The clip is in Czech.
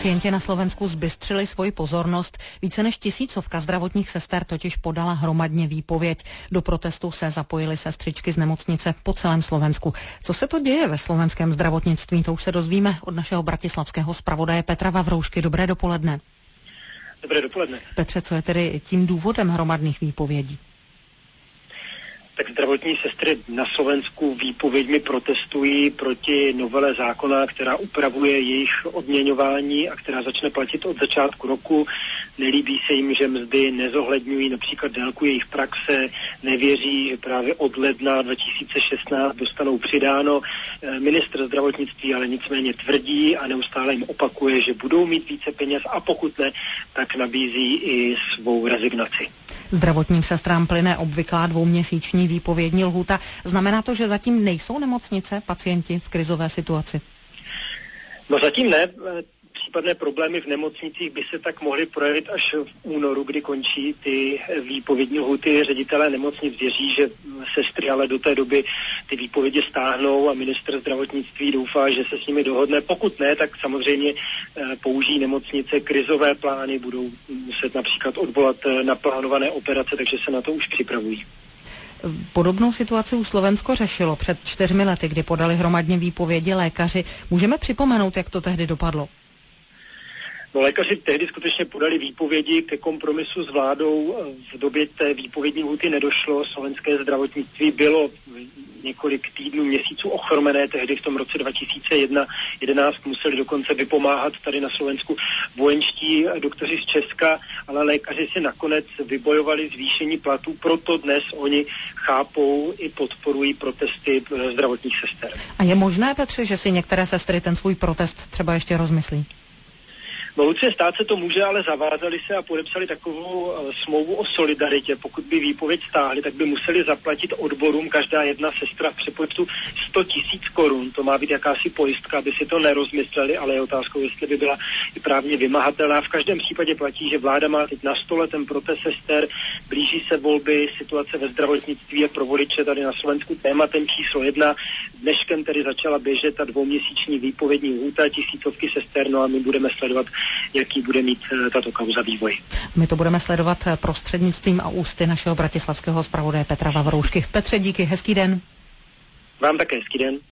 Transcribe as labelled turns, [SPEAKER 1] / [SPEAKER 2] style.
[SPEAKER 1] Pacienti na Slovensku zbystřili svoji pozornost. Více než 1000 zdravotních sester totiž podala hromadně výpověď. Do protestu se zapojily sestřičky z nemocnice po celém Slovensku. Co se to děje ve slovenském zdravotnictví, to už se dozvíme od našeho bratislavského zpravodaje Petra Vavroušky. Dobré dopoledne.
[SPEAKER 2] Dobré dopoledne.
[SPEAKER 1] Petře, co je tedy tím důvodem hromadných výpovědí?
[SPEAKER 2] Tak zdravotní sestry na Slovensku výpověďmi protestují proti novele zákona, která upravuje jejich odměňování a která začne platit od začátku roku. Nelíbí se jim, že mzdy nezohledňují například délku jejich praxe, nevěří, že právě od ledna 2016 dostanou přidáno. Ministr zdravotnictví ale nicméně tvrdí a neustále jim opakuje, že budou mít více peněz a pokud ne, tak nabízí i svou rezignaci.
[SPEAKER 1] Zdravotním sestrám plyne obvyklá 2měsíční výpovědní lhůta. Znamená to, že zatím nejsou nemocnice pacienti v krizové situaci?
[SPEAKER 2] No zatím ne. Případné problémy v nemocnicích by se tak mohly projevit až v únoru, kdy končí ty výpovědní lhůty. Ředitelé nemocnic věří, že sestry ale do té doby ty výpovědi stáhnou a ministr zdravotnictví doufá, že se s nimi dohodne. Pokud ne, tak samozřejmě použijí nemocnice krizové plány, budou muset například odvolat naplánované operace, takže se na to už připravují.
[SPEAKER 1] Podobnou situaci už Slovensko řešilo před 4 lety, kdy podali hromadně výpovědi lékaři. Můžeme připomenout, jak to tehdy dopadlo?
[SPEAKER 2] No, lékaři tehdy skutečně podali výpovědi ke kompromisu s vládou. V době té výpovědní lhůty nedošlo. Slovenské zdravotnictví bylo několik týdnů, měsíců ochromené. Tehdy v tom roce 2011 museli dokonce vypomáhat tady na Slovensku vojenští doktoři z Česka, ale lékaři si nakonec vybojovali zvýšení platů, proto dnes oni chápou i podporují protesty zdravotních sester.
[SPEAKER 1] A je možné, Petře, že si některé sestry ten svůj protest třeba ještě rozmyslí?
[SPEAKER 2] No, Lucie, stát se to může, ale zavázali se a podepsali takovou smlouvu o solidaritě. Pokud by výpověď stáhli, tak by museli zaplatit odborům každá jedna sestra v přepočtu 100 000 korun. To má být jakási pojistka, aby si to nerozmysleli, ale je otázkou, jestli by byla i právně vymahatelná. V každém případě platí, že vláda má teď na stole ten protest sester, blíží se volby, situace ve zdravotnictví je pro voliče tady na Slovensku tématem číslo 1. Dneškem tedy začala běžet ta 2měsíční výpovědní lhůta, 1000 sester, no a my budeme sledovat, jaký bude mít tato kauza vývoj.
[SPEAKER 1] My to budeme sledovat prostřednictvím a ústy našeho bratislavského zpravodaje Petra Vavroušky. Petře, díky, hezký den.
[SPEAKER 2] Vám také hezký den.